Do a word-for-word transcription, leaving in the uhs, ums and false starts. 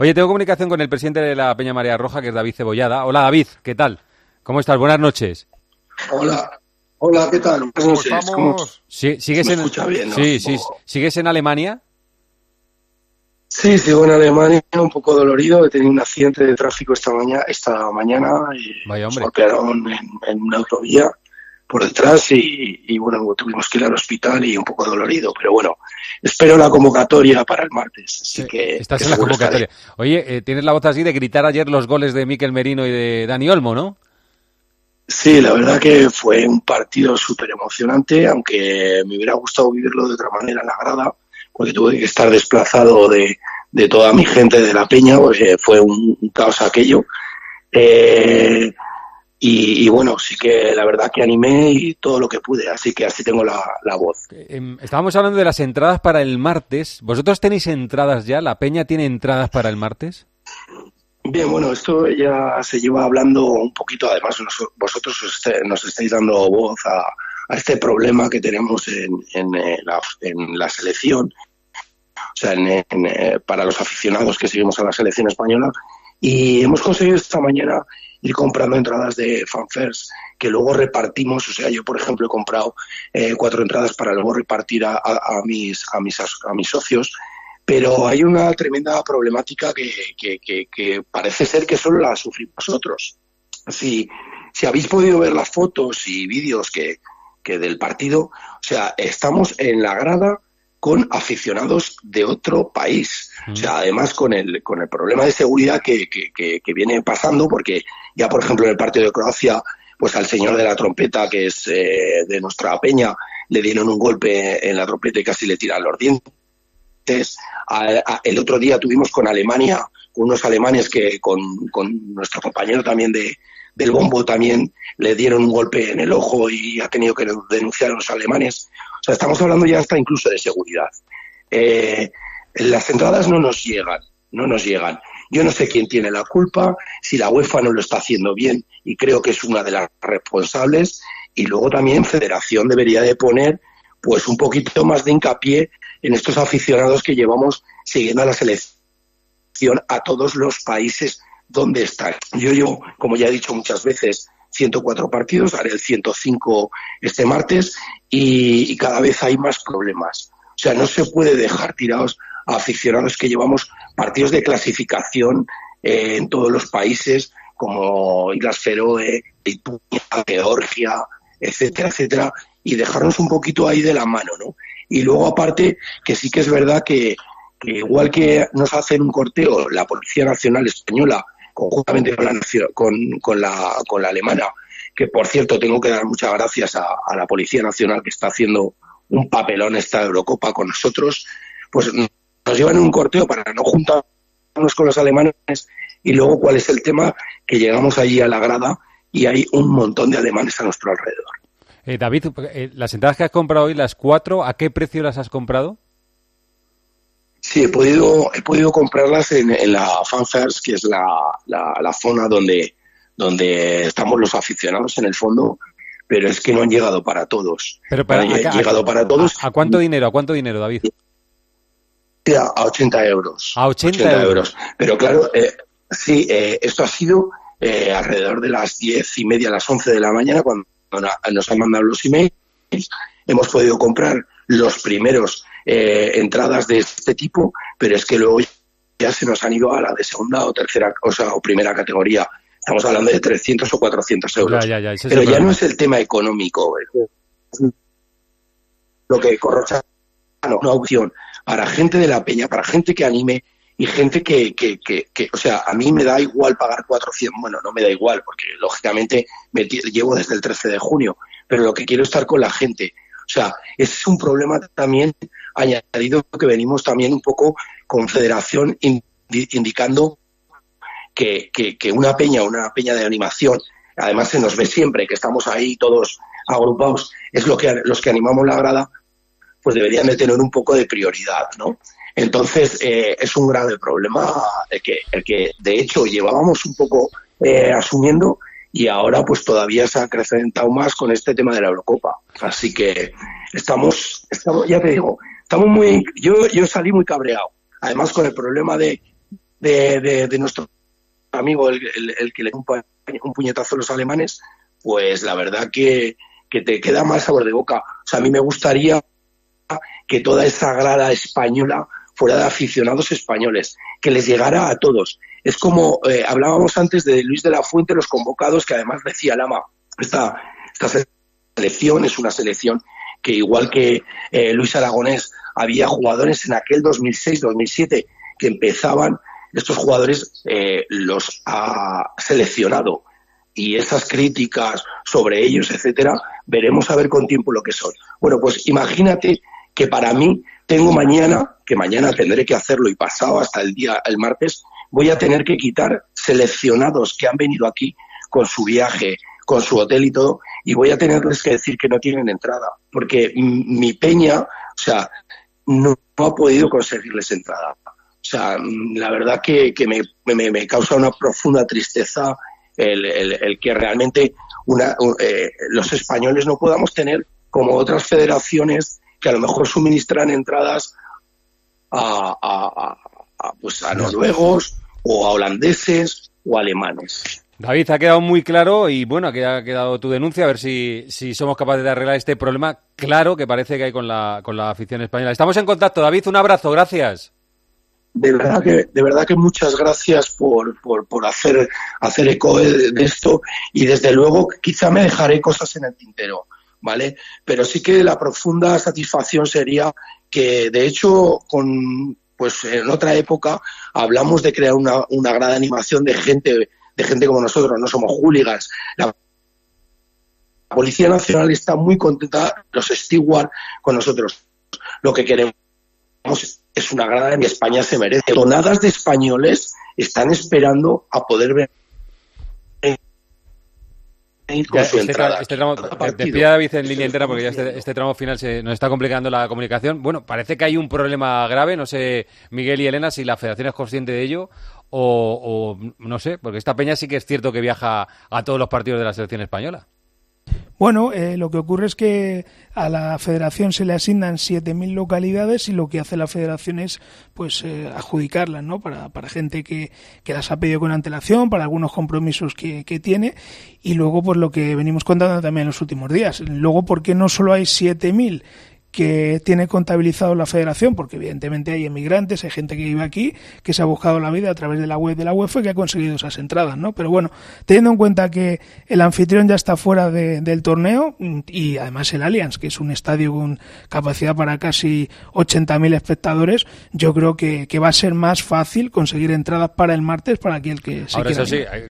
Oye, tengo comunicación con el presidente de la Peña Marea Roja, que es David Cebollada. Hola, David, ¿qué tal? ¿Cómo estás? Buenas noches. Hola, hola, ¿qué tal? Buenas noches. Estamos... ¿Cómo? Sí, ¿sigues ¿Me en... escucha bien, no? Sí, sí, ¿sigues en Alemania? Sí, sigo en Alemania, un poco dolorido. He tenido un accidente de tráfico esta mañana, esta mañana y Vaya, nos hombre. golpearon en, en una autovía por detrás y, y bueno, tuvimos que ir al hospital y un poco dolorido, pero bueno, espero la convocatoria para el martes, así Sí, que... estás que en la seguro convocatoria. estaré. Oye, eh, tienes la voz así de gritar ayer los goles de Mikel Merino y de Dani Olmo, ¿no? Sí, la verdad que fue un partido súper emocionante, aunque me hubiera gustado vivirlo de otra manera en la grada, porque tuve que estar desplazado de, de toda mi gente de la Peña, porque fue un, un caos aquello. Eh, y, y bueno, sí que la verdad que animé y todo lo que pude, así que así tengo la, la voz. Eh, estábamos hablando de las entradas para el martes. ¿Vosotros tenéis entradas ya? ¿La Peña tiene entradas para el martes? Bien, bueno, esto ya se lleva hablando un poquito, además nos, vosotros os este, nos estáis dando voz a, a este problema que tenemos en, en, eh, la, en la selección, o sea, en, en, eh, para los aficionados que seguimos a la selección española, y hemos conseguido esta mañana ir comprando entradas de fanfairs que luego repartimos. O sea, yo por ejemplo he comprado eh, cuatro entradas para luego repartir a, a, a, mis, a, mis, a mis socios, pero hay una tremenda problemática que, que, que, que parece ser que solo la sufrimos nosotros. Si, si habéis podido ver las fotos y vídeos que, que del partido, o sea, estamos en la grada con aficionados de otro país. O sea, además con el con el problema de seguridad que, que, que, que viene pasando, porque ya, por ejemplo, en el partido de Croacia, pues al señor de la trompeta, que es eh, de nuestra peña, le dieron un golpe en la trompeta y casi le tiran los dientes. A, a, el otro día tuvimos con Alemania, con unos alemanes que con, con nuestro compañero también de del bombo también le dieron un golpe en el ojo y ha tenido que denunciar a los alemanes. O sea, estamos hablando ya hasta incluso de seguridad. Eh, las entradas no nos llegan, no nos llegan. Yo no sé quién tiene la culpa, si la UEFA no lo está haciendo bien, y creo que es una de las responsables, y luego también Federación debería de poner pues un poquito más de hincapié en estos aficionados que llevamos siguiendo a la selección a todos los países donde están. Yo llevo, como ya he dicho muchas veces, ciento cuatro partidos, haré el ciento cinco este martes, y, y cada vez hay más problemas. O sea, no se puede dejar tirados a aficionados que llevamos partidos de clasificación eh, en todos los países, como Islas Feroe, Lituania, Georgia, etcétera, etcétera, y dejarnos un poquito ahí de la mano, ¿no? Y luego, aparte, que sí que es verdad que, que igual que nos hacen un corteo la Policía Nacional Española, conjuntamente con la, con, con la, con la alemana, que por cierto tengo que dar muchas gracias a, a la Policía Nacional, que está haciendo un papelón esta Eurocopa con nosotros, pues nos llevan en un corteo para no juntarnos con los alemanes, y luego cuál es el tema, que llegamos allí a la grada y hay un montón de alemanes a nuestro alrededor. Eh, David, eh, las entradas que has comprado hoy, las cuatro, ¿a qué precio las has comprado? Sí, he podido he podido comprarlas en, en la fanfairs, que es la, la, la zona donde, donde estamos los aficionados en el fondo, pero es que no han llegado para todos. Pero para, no han a, llegado a, para todos. ¿A, a cuánto dinero? ¿A cuánto dinero, David? A ochenta euros. A ochenta euros. Pero claro, eh, sí, eh, esto ha sido eh, alrededor de las diez y media, las once de la mañana, cuando nos han mandado los emails. Hemos podido comprar los primeros eh, entradas de este tipo, pero es que luego ya se nos han ido a la de segunda o tercera, o sea, o primera categoría. Estamos hablando de trescientos o cuatrocientos euros. Ya, ya, ya, pero ya no es el tema económico. Lo que Corrochano, una opción para gente de la peña, para gente que anime y gente que, que, que, que, o sea, a mí me da igual pagar cuatrocientos, bueno, no me da igual, porque lógicamente me llevo desde el trece de junio, pero lo que quiero es estar con la gente. O sea, ese es un problema también añadido, que venimos también un poco con Federación indicando que, que, que una peña, una peña de animación, además se nos ve siempre que estamos ahí todos agrupados, es lo que los que animamos la grada, pues deberían de tener un poco de prioridad, ¿no? Entonces, eh, es un grave problema el que, el que de hecho llevábamos un poco eh, asumiendo, y ahora pues todavía se ha acrecentado más con este tema de la Eurocopa. Así que estamos, estamos ya te digo, estamos muy, yo, yo salí muy cabreado, además con el problema de, de, de, de nuestro amigo, el, el, el que le dio un, un puñetazo a los alemanes, pues la verdad que, que te queda mal sabor de boca. O sea, a mí me gustaría que toda esa grada española fuera de aficionados españoles, que les llegara a todos. Es como eh, hablábamos antes de Luis de la Fuente, los convocados, que además decía Lama, esta, esta selección es una selección que igual que eh, Luis Aragonés, había jugadores en aquel dos mil seis dos mil siete que empezaban, estos jugadores eh, los ha seleccionado, y esas críticas sobre ellos, etcétera, veremos a ver con tiempo lo que son. Bueno, pues imagínate que para mí tengo mañana, que mañana tendré que hacerlo y pasado hasta el día, el martes, voy a tener que quitar seleccionados que han venido aquí con su viaje, con su hotel y todo, y voy a tenerles que decir que no tienen entrada, porque mi peña, o sea, no, no ha podido conseguirles entrada. O sea, la verdad que, que me, me, me causa una profunda tristeza el, el, el que realmente una, eh, los españoles no podamos tener, como otras federaciones que a lo mejor suministran entradas a, a, a, a, pues a noruegos o a holandeses o alemanes. David, ha quedado muy claro y bueno, aquí ha quedado tu denuncia, a ver si, si somos capaces de arreglar este problema claro que parece que hay con la, con la afición española. Estamos en contacto, David, un abrazo, gracias. De verdad que, de verdad que muchas gracias por, por, por hacer, hacer eco de, de esto, y desde luego quizá me dejaré cosas en el tintero, ¿vale? Pero sí que la profunda satisfacción sería que, de hecho, con pues en otra época hablamos de crear una, una gran animación de gente, de gente como nosotros, no somos hooligans. La Policía Nacional está muy contenta, los stewards con nosotros. Lo que queremos es una grada que España se merece. Tonadas de españoles están esperando a poder ver con ya, su este, entrada. Tra- este tramo, despida a David en línea entera porque ya este, este tramo final se nos está complicando la comunicación. Bueno, parece que hay un problema grave, no sé, Miguel y Elena, si la Federación es consciente de ello o, o no sé, porque esta peña sí que es cierto que viaja a todos los partidos de la selección española. Bueno, eh, lo que ocurre es que a la Federación se le asignan siete mil localidades y lo que hace la Federación es pues eh, adjudicarlas, ¿no? Para, para gente que, que las ha pedido con antelación, para algunos compromisos que, que tiene, y luego pues lo que venimos contando también en los últimos días. Luego, ¿por qué no solo hay siete mil que tiene contabilizado la Federación? Porque evidentemente hay emigrantes, hay gente que vive aquí, que se ha buscado la vida a través de la web de la UEFA y que ha conseguido esas entradas, ¿no? Pero bueno, teniendo en cuenta que el anfitrión ya está fuera de, del torneo, y además el Allianz, que es un estadio con capacidad para casi ochenta mil espectadores, yo creo que, que va a ser más fácil conseguir entradas para el martes para aquel que se Ahora, quiera eso sí, venir.